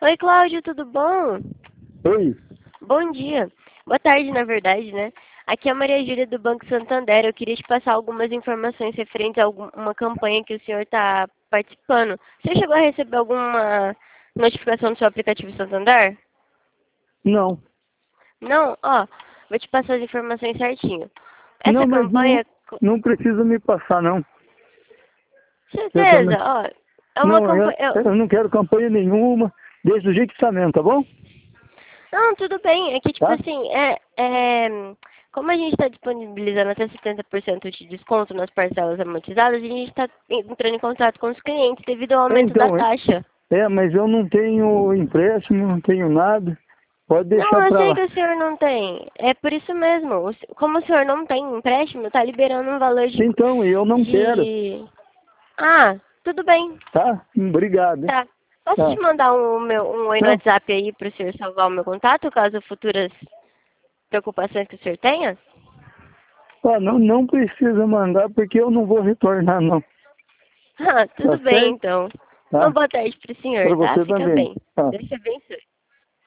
Oi, Cláudio, tudo bom? Oi. Bom dia. Boa tarde, na verdade, né? Aqui é a Maria Júlia do Banco Santander. Eu queria te passar algumas informações referentes a uma campanha que o senhor está participando. Você chegou a receber alguma notificação do seu aplicativo Santander? Não. Não? Ó, vou te passar as informações certinho. Essa Não, mas campanha, não precisa me passar, não. Eu certeza, também. ó, é uma Não, eu, campanha. eu não quero campanha nenhuma, desde o jeito que está mesmo, tá bom? Não, tudo bem. É que, tipo Tá? assim, como a gente está disponibilizando até 70% de desconto nas parcelas amortizadas, a gente está entrando em contato com os clientes devido ao É, aumento da então, taxa. mas eu não tenho empréstimo, não tenho nada. Pode Não, deixar eu pra sei lá. que o senhor não tem. É por isso mesmo. Como o senhor não tem empréstimo, está liberando um valor Então, eu não quero, de... Ah, tudo bem. tá? Obrigado, hein? Tá. Posso te Tá. mandar um oi no Não, WhatsApp aí para o senhor salvar o meu contato, caso futuras preocupações que o senhor tenha? não precisa mandar, porque eu não vou retornar, não. Ah, Tá tudo bem certo? então. Uma Tá? boa tarde para o Para senhor, tá? você Fica também. bem. Tá. Deus te abençoe.